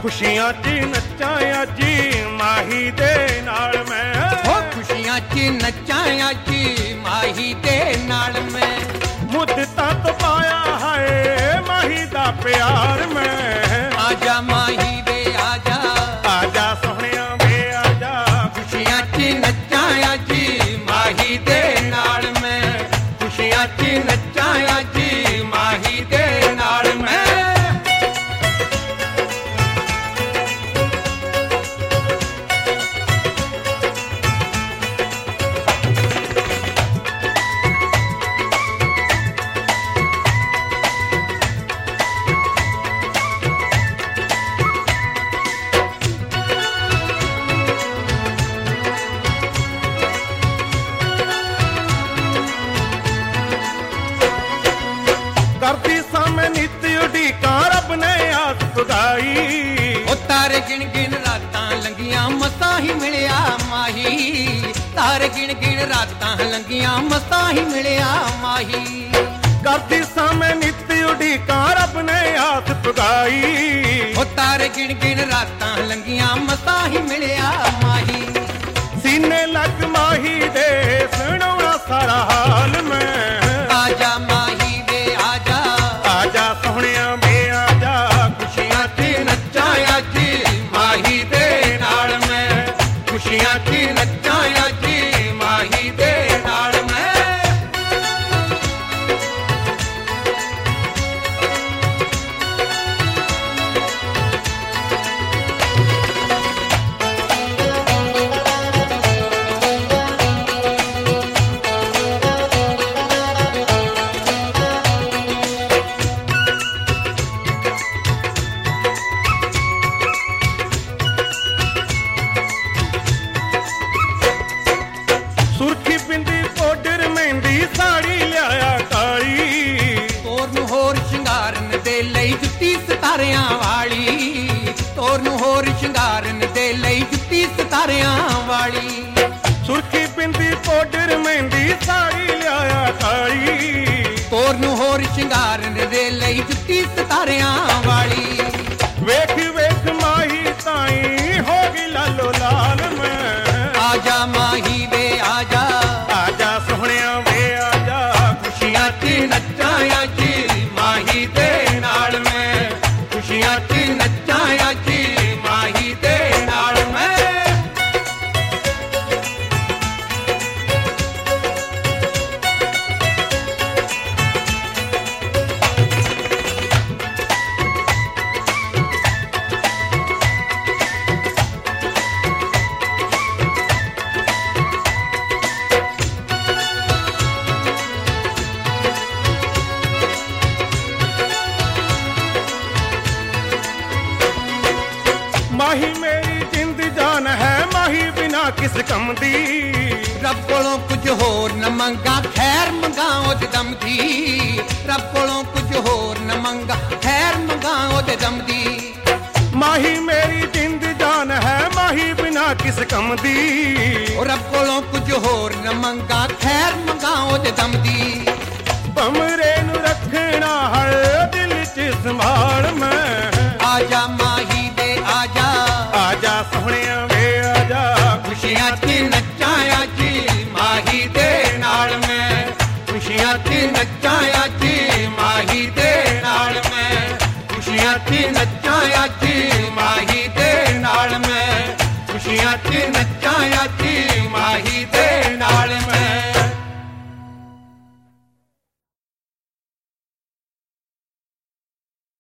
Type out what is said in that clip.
ਖੁਸ਼ੀਆਂ 'ਚ ਨੱਚਾਂ ਅੱਜ ਮਾਹੀ ਦੇ ਨਾਲ ਮੈਂ। ਹੋ ਖੁਸ਼ੀਆਂ 'ਚ ਨੱਚਾਂ ਅੱਜ ਮਾਹੀ ਦੇ ਨਾਲ ਮੈਂ। ਮੁੱਦਤਾਂ ਤੋਂ ਪਾਇਆ ਹੈ ਮਾਹੀ ਦਾ ਪਿਆਰ ਮੈਂ। ਆਜਾ ਮਾਹੀ ਵੇ ਆਜਾ, ਆਜਾ ਸੋਹਣਿਆ ਵੇ ਆਜਾ। ਖੁਸ਼ੀਆਂ 'ਚ ਨੱਚਾਂ ਅੱਜ ਮਾਹੀ ਦੇ ਨਾਲ ਮੈਂ। ਖੁਸ਼ੀਆਂ 'ਚ ਨੱਚਾਂ ਅੱਜ ਮਾਹੀ ਦੇ ਨਾਲ ਮੈਂ। ਕਰਦੀ ਸਾਂ ਨਿੱਤ ਉਡੀਕਾਂ ਰੱਬ ਨੇ ਆਸ ਪੁਗਾਈ। ਉਹ ਤਾਰੇ ਗਿਣ ਗਿਣ ਰਾਤਾਂ ਲੰਘੀਆਂ ਮਸਾਂ ਹੀ ਮਿਲਿਆ ਮਾਹੀ। ਤਾਰੇ ਗਿਣ ਗਿਣ ਰਾਤਾਂ ਲੰਘੀਆਂ ਮਸਾਂ ਹੀ ਮਿਲਿਆ ਮਾਹੀ। ਕਰਦੀ ਸਾਂ ਨਿੱਤ ਉਡੀਕਾਂ ਰੱਬ ਨੇ ਆਸ ਪੁਗਾਈ। ਉਹ ਤਾਰੇ ਗਿਣ ਗਿਣ ਰਾਤਾਂ ਲੰਘੀਆਂ ਮਸਾਂ ਹੀ ਮਿਲਿਆ ਮਾਹੀ। ਸੀਨੇ ਲੱਗ ਮਾਹੀ ਦੇ ਸੁਣਾਉਣਾ ਸਾਰਾ ਹਾਲ ਮੈਂ। ਆਜਾ ਮਾਹੀ ਵੇ ਆਜਾ, ਆਜਾ ਸੋਹਣਿਆ ਵੇ ਆਜਾ। ਖੁਸ਼ੀਆਂ 'ਚ ਨੱਚਾਂ ਅੱਜ ਮਾਹੀ ਦੇ ਨਾਲ ਮੈਂ। ਖੁਸ਼ੀਆਂ 'ਚ ਨੱਚਾਂ ਅੱਜ ਮਾਹੀ ਦੇ ਨਾਲ ਮੈਂ। ਸੁਰਖੀ ਬਿੰਦੀ ਪਾਊਡਰ ਮਹਿੰਦੀ ਸਾੜੀ ਲਿਆਇਆ ਕਾਲੀ। ਤੋਰ ਨੂੰ ਹੋਰ ਸ਼ਿੰਗਾਰਨ ਦੇ ਲਈ ਜੁੱਤੀ ਸਿਤਾਰਿਆਂ ਵਾਲੀ। ਤੋਰ ਨੂੰ ਹੋਰ ਸ਼ਿੰਗਾਰਨ ਦੇ ਲਈ ਜੁੱਤੀ ਸਿਤਾਰਿਆਂ ਵਾਲੀ। ਸੁਰਖੀ ਬਿੰਦੀ ਪਾਊਡਰ ਮਹਿੰਦੀ ਸਾੜੀ ਲਿਆਇਆ ਕਾਲੀ। ਤੋਰ ਨੂੰ ਹੋਰ ਸ਼ਿੰਗਾਰਨ ਦੇ ਲਈ ਜੁੱਤੀ ਸਿਤਾਰਿਆਂ ਵਾਲੀ। ਵੇਖ ਵੇਖ ਮਾਹੀ ਤਾਈ ਹੋ ਗਈ ਲਾਲੋ ਲਾਲ ਮੈਂ। ਆਜਾ ਮਾਹੀ ਵੇ ਆਜਾ, ਆਜਾ ਸੋਹਣਿਆ ਵੇ ਆਜਾ। ਖੁਸ਼ੀਆਂ 'ਚ ਨੱਚਾਂ ਅੱਜ ਮਾਹੀ ਦੇ ਨਾਲ ਮੈਂ। ਖੁਸ਼ੀਆਂ 'ਚ ਨੱਚਾਂ ਅੱਜ ਮਾਹੀ ਦੇ ਨਾਲ ਮੈਂ। ਮਾਹੀ ਮੇਰੀ ਜਿੰਦ ਜਾਨ ਹੈ ਮਾਹੀ ਬਿਨਾ ਕਿਸ ਕੰਮ ਦੀ। ਰੱਬ ਕੋਲੋਂ ਕੁਝ ਹੋਰ ਨਾ ਮੰਗਾ ਖੈਰ ਮੰਗਾ ਉਹਦੇ ਦਮ ਦੀ। ਰੱਬ ਕੋਲੋਂ ਕੁਝ ਹੋਰ ਨਾ ਮੰਗਾ ਖੈਰ ਮੰਗਾ ਉਹਦੇ ਦਮ ਦੀ। ਮਾਹੀ ਮੇਰੀ ਜਿੰਦ ਜਾਨ ਹੈ ਮਾਹੀ ਬਿਨਾ ਕਿਸ ਕੰਮ ਦੀ। ਉਹ ਰੱਬ ਕੋਲੋਂ ਕੁਝ ਹੋਰ ਨਾ ਮੰਗਾ ਖੈਰ ਮੰਗਾ ਉਹਦੇ ਦਮ ਦੀ। ਭਮਰੇ ਨੂੰ ਰੱਖਣਾ ਹਰ ਦਿਲ 'ਚ ਸੰਭਾਲ ਮੈਂ। ਆਜਾ ਮਾਹੀ ਵੇ ਆਜਾ, ਆਜਾ ਸੋਹਣਿਆ ਵੇ ਆਜਾ। ਖੁਸ਼ੀਆਂ 'ਚ ਨੱਚਾਂ ਅੱਜ ਮਾਹੀ ਦੇ ਨਾਲ ਮੈਂ। ਖੁਸ਼ੀਆਂ 'ਚ ਨੱਚਾਂ